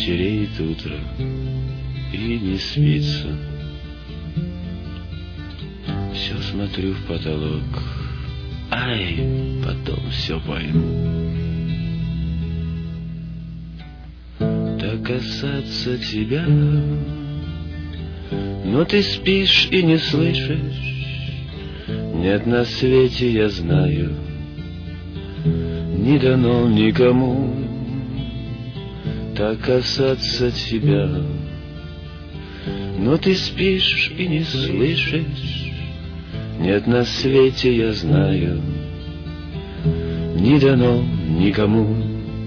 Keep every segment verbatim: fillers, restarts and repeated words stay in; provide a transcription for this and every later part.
Сереет утро и не спится. Все смотрю в потолок, ай, потом все пойму. Так касаться тебя, но ты спишь и не слышишь. Нет на свете, я знаю, не дано никому так касаться тебя. Но ты спишь и не слышишь. Нет на свете, я знаю, не дано никому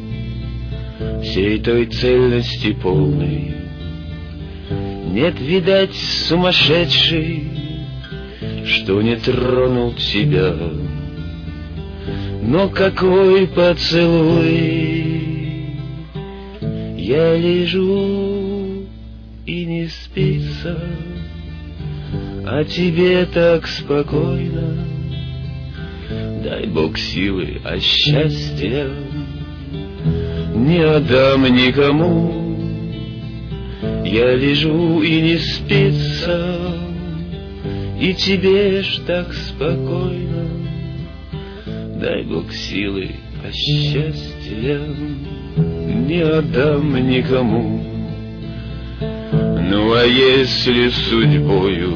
всей той цельности полной. Нет, видать, сумасшедший, что не тронул тебя. Но какой поцелуй! Я лежу и не спится, а тебе так спокойно. Дай Бог силы, а счастья не отдам никому. Я лежу и не спится, и тебе ж так спокойно. Дай Бог силы, а счастья не отдам никому. Ну а если судьбою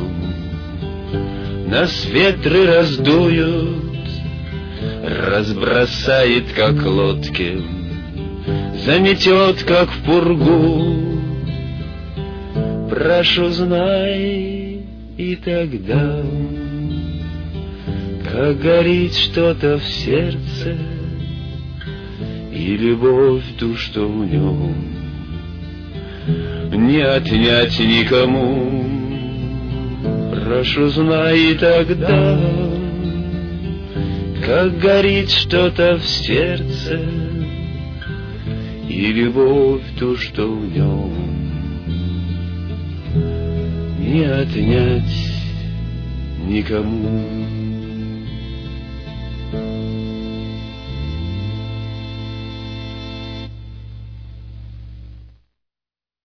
нас ветры раздуют, разбросает, как лодки, заметет, как в пургу, прошу, знай, и тогда, как горит что-то в сердце, и любовь ту, что в нем, не отнять никому. Прошу, знай, и тогда, как горит что-то в сердце, и любовь ту, что в нем, не отнять никому.